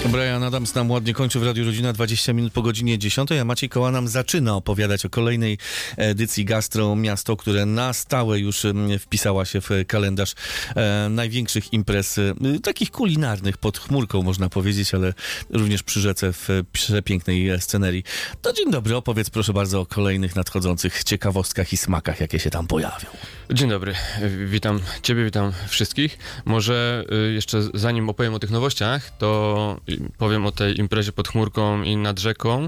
Brian Adams nam ładnie kończy w Radiu Rodzina 20 minut po godzinie 10, a Maciej Koła nam zaczyna opowiadać o kolejnej edycji Gastro Miasto, które na stałe już wpisała się w kalendarz największych imprez, takich kulinarnych, pod chmurką można powiedzieć, ale również przy rzece w przepięknej scenerii. To dzień dobry, opowiedz proszę bardzo o kolejnych nadchodzących ciekawostkach i smakach, jakie się tam pojawią. Dzień dobry, witam Ciebie, witam wszystkich. Może jeszcze zanim opowiem o tych nowościach, to powiem o tej imprezie pod chmurką i nad rzeką.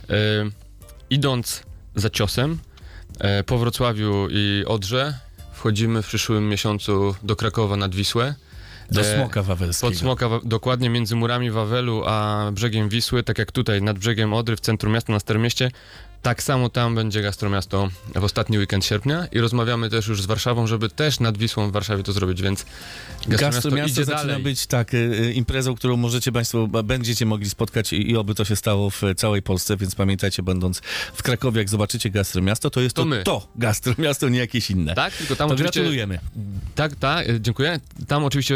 Idąc za ciosem po Wrocławiu i Odrze, wchodzimy w przyszłym miesiącu do Krakowa nad Wisłę. Do Smoka Wawelskiego. Pod Smoka, dokładnie między murami Wawelu a brzegiem Wisły, tak jak tutaj nad brzegiem Odry w centrum miasta, na Starym Mieście. Tak samo tam będzie Gastromiasto w ostatni weekend sierpnia i rozmawiamy też już z Warszawą, żeby też nad Wisłą w Warszawie to zrobić, więc Gastromiasto zaczyna być imprezą, którą będziecie mogli spotkać i oby to się stało w całej Polsce, więc pamiętajcie, będąc w Krakowie, jak zobaczycie Gastromiasto, to jest to Gastromiasto, nie jakieś inne. Tak, tylko tam to oczywiście... gratulujemy. Tak, dziękuję. Tam oczywiście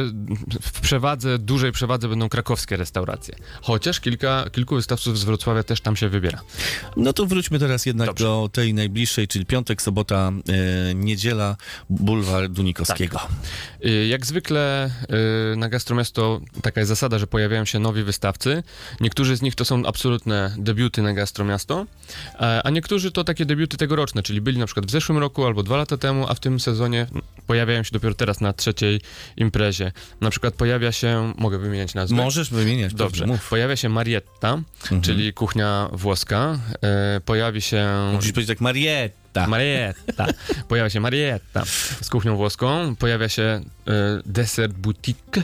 w dużej przewadze będą krakowskie restauracje, chociaż kilku wystawców z Wrocławia też tam się wybiera. No to wróćmy teraz jednak do tej najbliższej, czyli piątek, sobota, niedziela, bulwar Dunikowskiego. Tak. Jak zwykle na Gastromiasto taka jest zasada, że pojawiają się nowi wystawcy. Niektórzy z nich to są absolutne debiuty na Gastromiasto, a niektórzy to takie debiuty tegoroczne, czyli byli na przykład w zeszłym roku albo 2 lata temu, a w tym sezonie pojawiają się dopiero teraz na trzeciej imprezie. Na przykład pojawia się, mogę wymieniać nazwę? Możesz wymieniać. Dobrze. Pojawia się Marietta, czyli kuchnia włoska. Pojawi się... Musisz powiedzieć tak, Marietta. Pojawia się Marietta z kuchnią włoską. Pojawia się Dessert Boutique.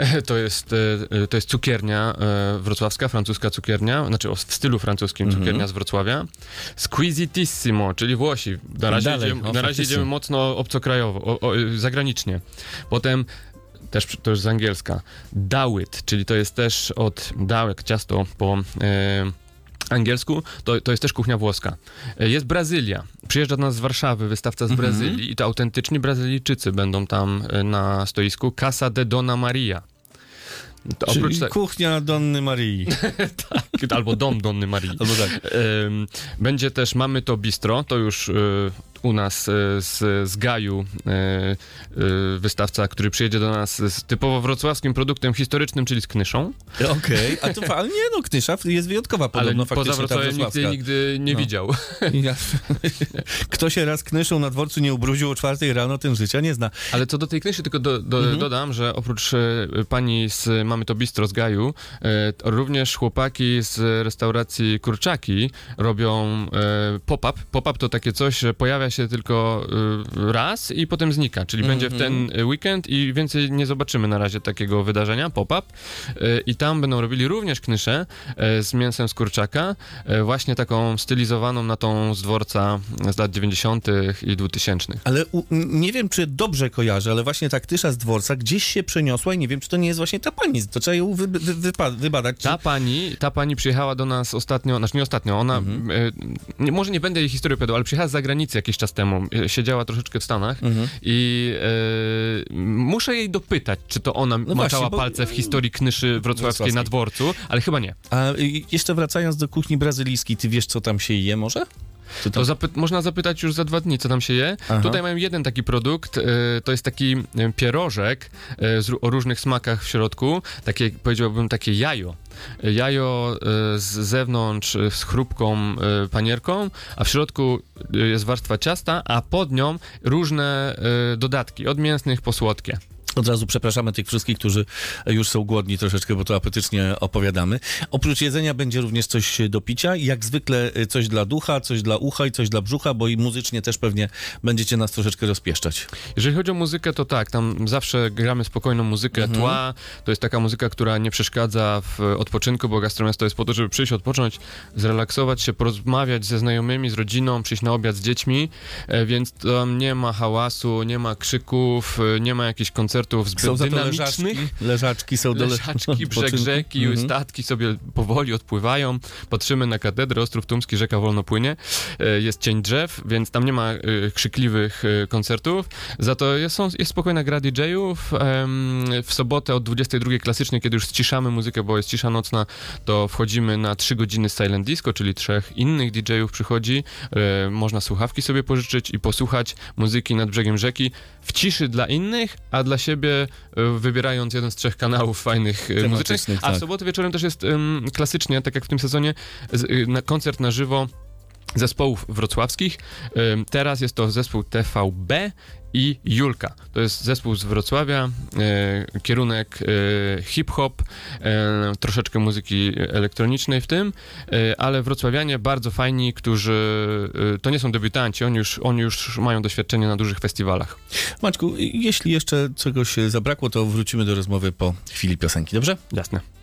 To jest cukiernia wrocławska, francuska cukiernia, znaczy w stylu francuskim cukiernia z Wrocławia. Squisitissimo, czyli Włosi. Na razie idziemy mocno obcokrajowo, zagranicznie. Potem też to już z angielska. Dawit, czyli to jest też od dałek, ciasto po angielsku, to jest też kuchnia włoska. Jest Brazylia. Przyjeżdża do nas z Warszawy wystawca z Brazylii i to autentyczni Brazylijczycy będą tam na stoisku. Casa de Dona Maria. Czyli kuchnia Donny Marii. Tak, albo dom Donny Marii. Albo tak. Będzie też Mamy to Bistro, to już u nas z Gaju wystawca, który przyjedzie do nas z typowo wrocławskim produktem historycznym, czyli z Knyszą. Okej, ale nie Knysza jest wyjątkowa podobno, ale poza Wrocławiem nigdy nie widział. Kto się raz Knyszą na dworcu nie ubrudził o 4 rano, ten życia nie zna. Ale co do tej Knyszy, tylko dodam, że oprócz pani z Mamy to Bistro z Gaju, również chłopaki z restauracji Kurczaki robią pop-up. Pop-up to takie coś, że pojawia się tylko raz i potem znika, czyli będzie w ten weekend i więcej nie zobaczymy na razie takiego wydarzenia, pop-up. I tam będą robili również knyszę z mięsem z kurczaka, właśnie taką stylizowaną na tą z dworca z lat 90. i 2000. Ale nie wiem, czy dobrze kojarzę, ale właśnie ta knysza z dworca gdzieś się przeniosła i nie wiem, czy to nie jest właśnie ta pani, to trzeba ją wybadać. Czy... Ta pani przyjechała do nas ostatnio, znaczy nie ostatnio, ona, może nie będę jej historii opowiadał, ale przyjechała z zagranicy jakiś czas temu, siedziała troszeczkę w Stanach i muszę jej dopytać, czy to ona maczała palce w historii knyszy wrocławskiej na dworcu, ale chyba nie. A jeszcze wracając do kuchni brazylijskiej, ty wiesz, co tam się je może? To można zapytać już za 2 dni, co tam się je. Aha. Tutaj mają jeden taki produkt, to jest taki pierożek o różnych smakach w środku, takie, powiedziałbym, takie jajo. Jajo z zewnątrz z chrupką panierką, a w środku jest warstwa ciasta, a pod nią różne dodatki, od mięsnych po słodkie. Od razu przepraszamy tych wszystkich, którzy już są głodni troszeczkę, bo to apetycznie opowiadamy. Oprócz jedzenia będzie również coś do picia. Jak zwykle coś dla ducha, coś dla ucha i coś dla brzucha, bo i muzycznie też pewnie będziecie nas troszeczkę rozpieszczać. Jeżeli chodzi o muzykę, to tak, tam zawsze gramy spokojną muzykę tła. To jest taka muzyka, która nie przeszkadza w odpoczynku, bo Gastromiasto jest po to, żeby przyjść, odpocząć, zrelaksować się, porozmawiać ze znajomymi, z rodziną, przyjść na obiad z dziećmi, więc tam nie ma hałasu, nie ma krzyków, nie ma jakichś koncertów koncertów zbyt Są za to dynamicznych. leżaczki są do Leżaczki, brzeg odpoczynku. rzeki, statki sobie powoli odpływają. Patrzymy na katedrę, Ostrów Tumski, rzeka wolno płynie. Jest cień drzew, więc tam nie ma krzykliwych koncertów. Za to jest spokojna gra DJ-ów. W sobotę od 22 klasycznie, kiedy już ściszamy muzykę, bo jest cisza nocna, to wchodzimy na 3 godziny Silent Disco, czyli 3 innych DJ-ów przychodzi. Można słuchawki sobie pożyczyć i posłuchać muzyki nad brzegiem rzeki w ciszy dla innych, a dla siebie wybierając jeden z 3 kanałów fajnych muzycznych. A w sobotę wieczorem też jest klasycznie, tak jak w tym sezonie, koncert na żywo zespołów wrocławskich. Teraz jest to zespół TVB i Julka. To jest zespół z Wrocławia, kierunek hip-hop, troszeczkę muzyki elektronicznej w tym, ale wrocławianie bardzo fajni, którzy to nie są debiutanci, oni już mają doświadczenie na dużych festiwalach. Maćku, jeśli jeszcze czegoś zabrakło, to wrócimy do rozmowy po chwili piosenki, dobrze? Jasne.